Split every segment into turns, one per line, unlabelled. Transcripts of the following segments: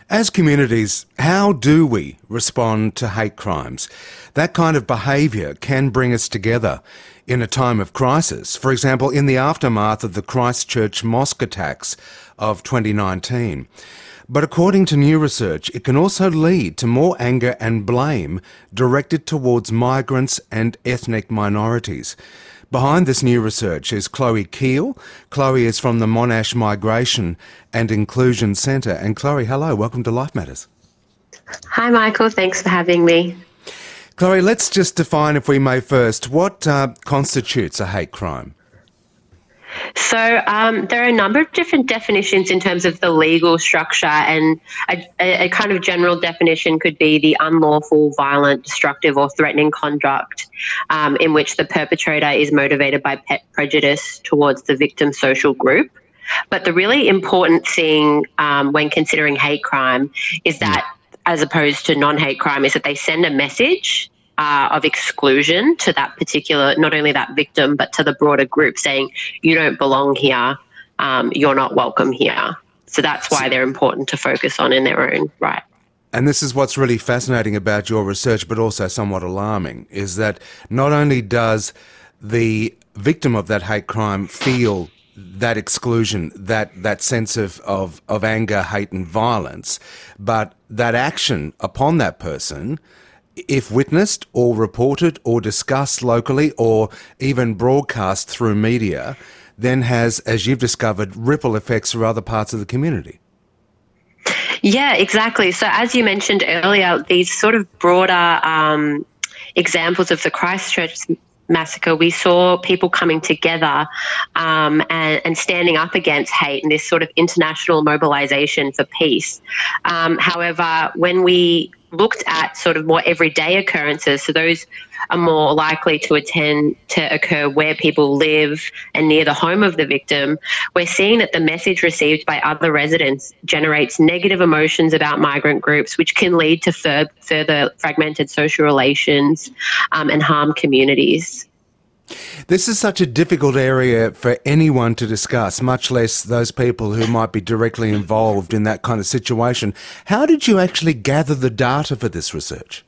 As communities, how do we respond to hate crimes? That kind of behaviour can bring us together in a time of crisis. For example, in the aftermath of the Christchurch mosque attacks of 2019. But according to new research, it can also lead to more anger and blame directed towards migrants and ethnic minorities. Behind this new research is Chloe Keel. Chloe is from the Monash Migration and Inclusion Centre. And Chloe, hello, welcome to Life Matters.
Hi Michael, thanks for having me.
Chloe, let's just define, if we may first, what constitutes a hate crime?
So there are a number of different definitions in terms of the legal structure, and a kind of general definition could be the unlawful, violent, destructive or threatening conduct in which the perpetrator is motivated by prejudice towards the victim's social group. But the really important thing when considering hate crime is that, as opposed to non-hate crime, is that they send a message of exclusion to that particular, not only that victim, but to the broader group, saying, you don't belong here, you're not welcome here. So that's why they're important to focus on in their own right.
And this is what's really fascinating about your research, but also somewhat alarming, is that not only does the victim of that hate crime feel that exclusion, that sense of anger, hate and violence, but that action upon that person, if witnessed or reported or discussed locally or even broadcast through media, then has, as you've discovered, ripple effects through other parts of the community.
Yeah, exactly. So as you mentioned earlier, these sort of broader examples of the Christchurch massacre, we saw people coming together and standing up against hate and this sort of international mobilisation for peace. However, when we looked at sort of more everyday occurrences, so those are more likely to occur where people live and near the home of the victim, we're seeing that the message received by other residents generates negative emotions about migrant groups, which can lead to further fragmented social relations and harm communities.
This is such a difficult area for anyone to discuss, much less those people who might be directly involved in that kind of situation. How did you actually gather the data for this research?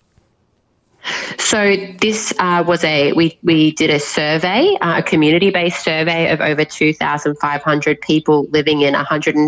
So this we did a survey, a community-based survey of over 2,500 people living in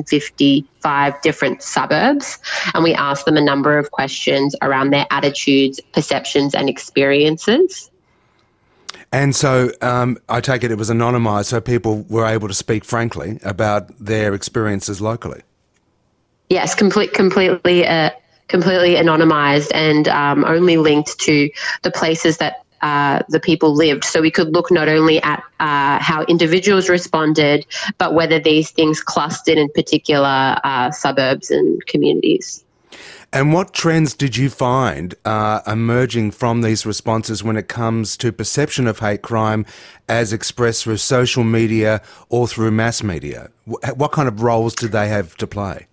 155 different suburbs, and we asked them a number of questions around their attitudes, perceptions and experiences.
And so I take it was anonymised, so people were able to speak frankly about their experiences locally.
Yes, completely anonymised and only linked to the places that the people lived. So we could look not only at how individuals responded, but whether these things clustered in particular suburbs and communities.
And what trends did you find emerging from these responses when it comes to perception of hate crime as expressed through social media or through mass media? What kind of roles did they have to play?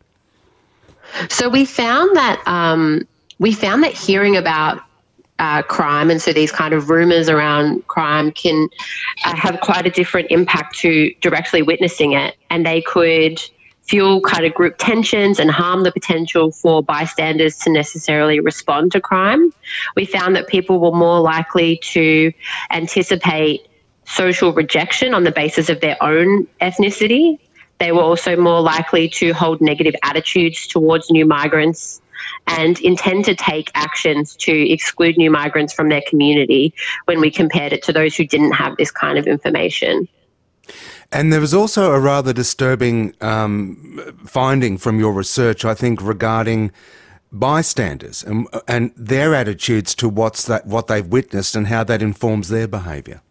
So we found that hearing about crime, and so these kind of rumours around crime can have quite a different impact to directly witnessing it, and they could fuel kind of group tensions and harm the potential for bystanders to necessarily respond to crime. We found that people were more likely to anticipate social rejection on the basis of their own ethnicity. They were also more likely to hold negative attitudes towards new migrants and intend to take actions to exclude new migrants from their community when we compared it to those who didn't have this kind of information.
And there was also a rather disturbing finding from your research, I think, regarding bystanders and their attitudes to what they've witnessed and how that informs their behaviour.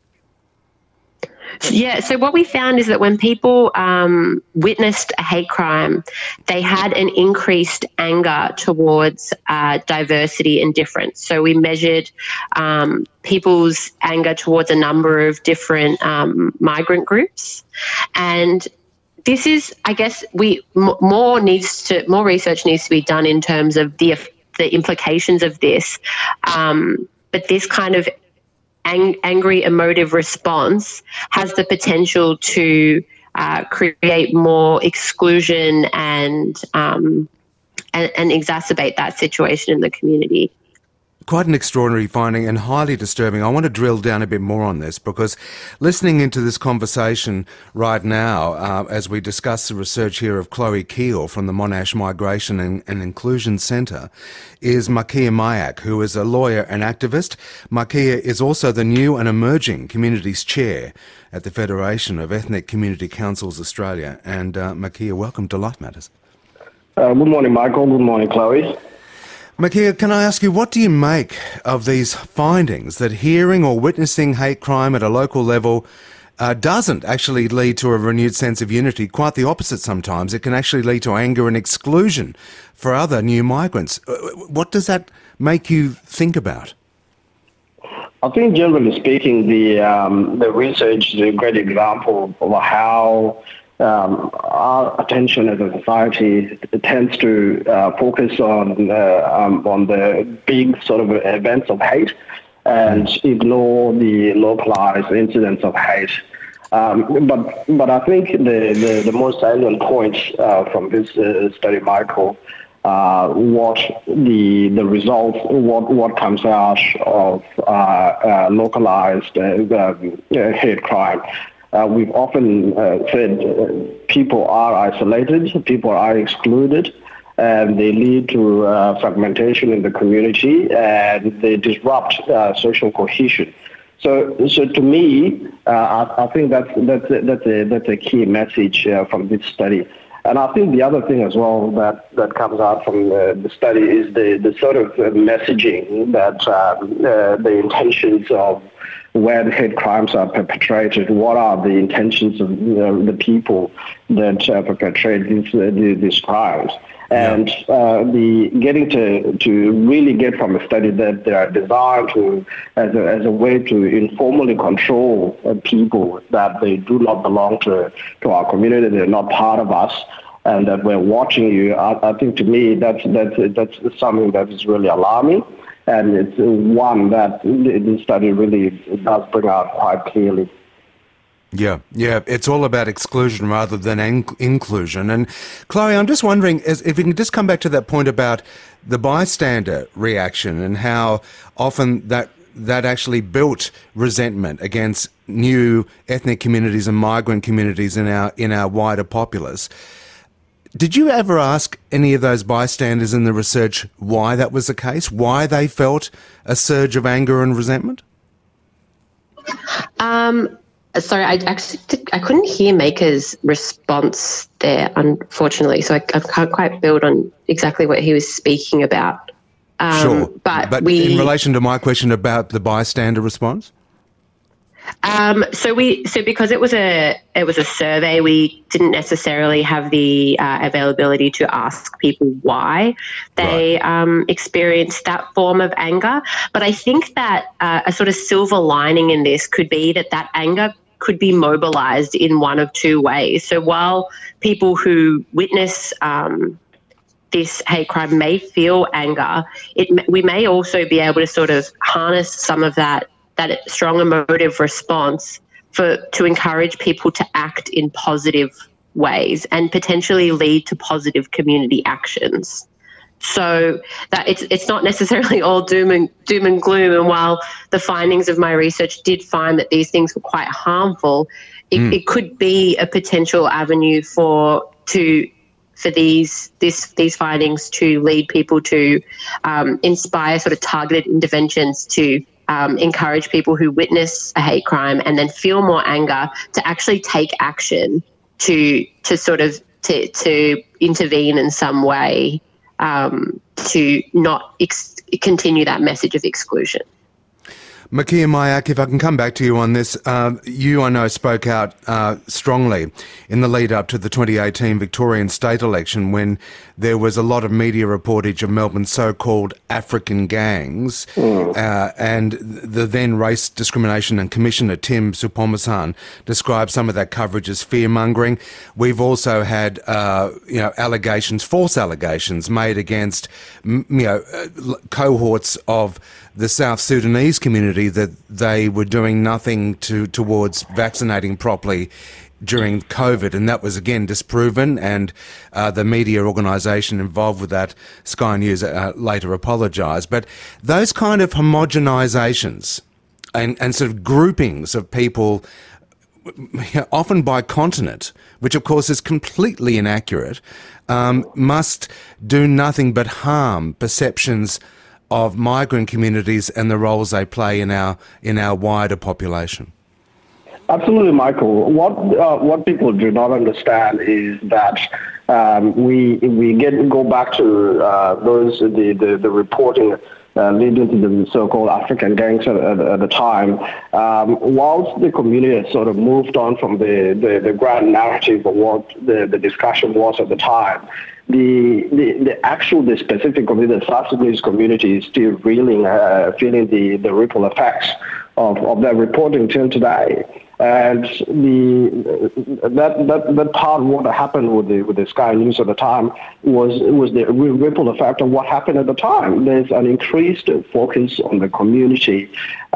Yeah, so what we found is that when people witnessed a hate crime, they had an increased anger towards diversity and difference. So we measured people's anger towards a number of different migrant groups. And this is, I guess, more research needs to be done in terms of the implications of this. But this kind of angry emotive response has the potential to create more exclusion and and exacerbate that situation in the community.
Quite an extraordinary finding and highly disturbing. I want to drill down a bit more on this because listening into this conversation right now, as we discuss the research here of Chloe Keel from the Monash Migration and Inclusion Centre, is Markia Mayak, who is a lawyer and activist. Markia is also the new and emerging Communities Chair at the Federation of Ethnic Community Councils Australia. And Markia, welcome to Life Matters.
Good morning, Michael. Good morning, Chloe.
Markia, can I ask you, what do you make of these findings that hearing or witnessing hate crime at a local level doesn't actually lead to a renewed sense of unity? Quite the opposite sometimes. It can actually lead to anger and exclusion for other new migrants. What does that make you think about?
I think, generally speaking, the research is a great example of how our attention as a society tends to focus on the big sort of events of hate and ignore the localized incidents of hate. But I think the most salient point from this study, Michael, what the results, what comes out of localized hate crime. We've often said people are isolated, people are excluded, and they lead to fragmentation in the community, and they disrupt social cohesion. So to me, I think that's a key message from this study. And I think the other thing as well that comes out from the study is the sort of messaging that the intentions of where the hate crimes are perpetrated, what are the intentions of the people that perpetrate these crimes. And the getting to really get from a study that they are designed to as a way to informally control people that they do not belong to our community, they're not part of us, and that we're watching you. I think to me that's something that is really alarming, and it's one that the study really does bring out quite clearly.
Yeah, it's all about exclusion rather than inclusion. And Chloe, I'm just wondering if we can just come back to that point about the bystander reaction and how often that actually built resentment against new ethnic communities and migrant communities in our wider populace. Did you ever ask any of those bystanders in the research why that was the case, why they felt a surge of anger and resentment?
Sorry, I couldn't hear Maker's response there, unfortunately, so I can't quite build on exactly what he was speaking about.
Sure, but in relation to my question about the bystander response?
So because it was a survey, we didn't necessarily have the availability to ask people why they experienced that form of anger. But I think that a sort of silver lining in this could be that anger could be mobilised in one of two ways. So while people who witness this hate crime may feel anger, we may also be able to sort of harness some of that strong emotive response to encourage people to act in positive ways and potentially lead to positive community actions. So that it's not necessarily all doom and gloom. And while the findings of my research did find that these things were quite harmful, it could be a potential avenue for these findings to lead people to inspire sort of targeted interventions to encourage people who witness a hate crime and then feel more anger to actually take action to intervene in some way to not continue that message of exclusion.
Markia Mayak, if I can come back to you on this, you, I know, spoke out strongly in the lead up to the 2018 Victorian state election when there was a lot of media reportage of Melbourne's so-called African gangs, and the then Race Discrimination and Commissioner Tim Soutphommasane described some of that coverage as fear-mongering. We've also had allegations, false allegations made against cohorts of the South Sudanese community that they were doing nothing towards vaccinating properly during COVID, and that was again disproven, and the media organisation involved with that, Sky News, later apologised. But those kind of homogenisations and sort of groupings of people, often by continent, which of course is completely inaccurate, must do nothing but harm perceptions of migrant communities and the roles they play in our wider population.
Absolutely, Michael. What people do not understand is that we go back to the reporting leading to the so-called African gangs at the time. Whilst the community had sort of moved on from the grand narrative of what the discussion was at the time, the specific community, the South Sudanese community, is still reeling, feeling the ripple effects of that reporting till today. And that part of what happened with the Sky News at the time was the ripple effect of what happened at the time. There's an increased focus on the community,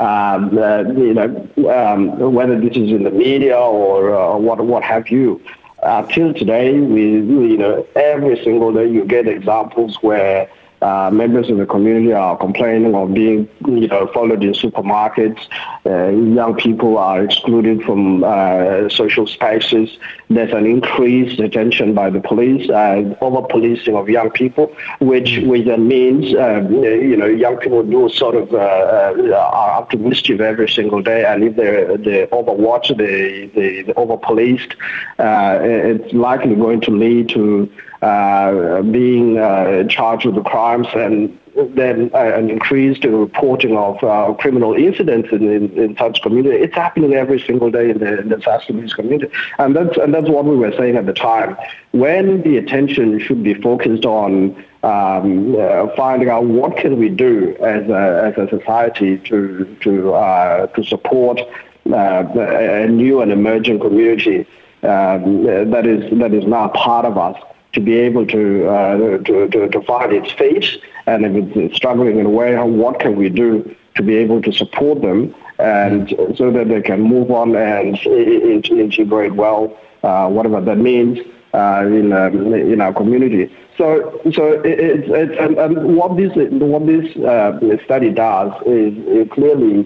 whether this is in the media or what have you. Till today, every single day you get examples where members of the community are complaining of being, followed in supermarkets. Young people are excluded from social spaces. There's an increased attention by the police, over-policing of young people, which then means, young people do sort of are up to mischief every single day. And if they're overwatched, they're over-policed, it's likely going to lead to being charged with the crimes, and then an increased reporting of criminal incidents in such community. It's happening every single day in the South Sudanese community, and that's what we were saying at the time. When the attention should be focused on finding out what can we do as a society to support a new and emerging community that is now part of us, to be able to find its feet, and if it's struggling in a way, what can we do to be able to support them, and so that they can move on and integrate well, whatever that means, in our community. So and what this study does is it clearly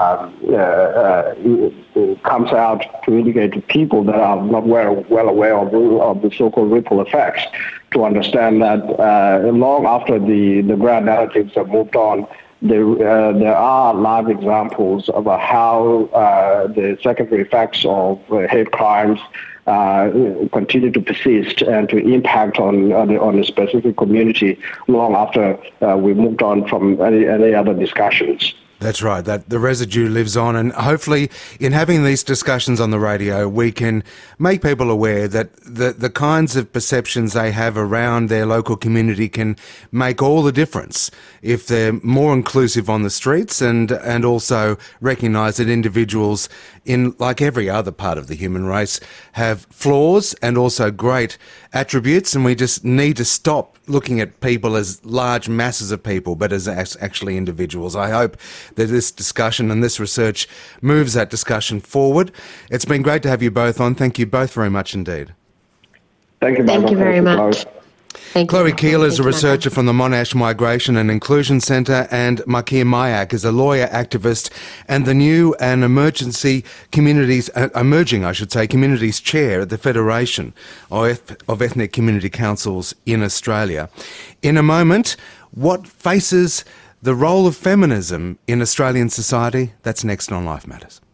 comes out to indicate to people that are not well aware of the so-called ripple effects, to understand that long after the grand narratives have moved on, there are live examples of how the secondary effects of hate crimes continue to persist and to impact on a specific community long after we moved on from any other discussions.
That's right, that the residue lives on, and hopefully in having these discussions on the radio we can make people aware that the kinds of perceptions they have around their local community can make all the difference if they're more inclusive on the streets, and also recognise that individuals, in like every other part of the human race, have flaws and also great attributes, and we just need to stop looking at people as large masses of people, but as actually individuals. I hope that this discussion and this research moves that discussion forward. It's been great to have you both on. Thank you both very much indeed.
Thank you, Michael.
Thank you very much.
Chloe Keele is a researcher from the Monash Migration and Inclusion Centre, and Makir Mayak is a lawyer, activist, and the new and emerging communities chair at the Federation of Ethnic Community Councils in Australia. In a moment, what faces the role of feminism in Australian society? That's next on Life Matters.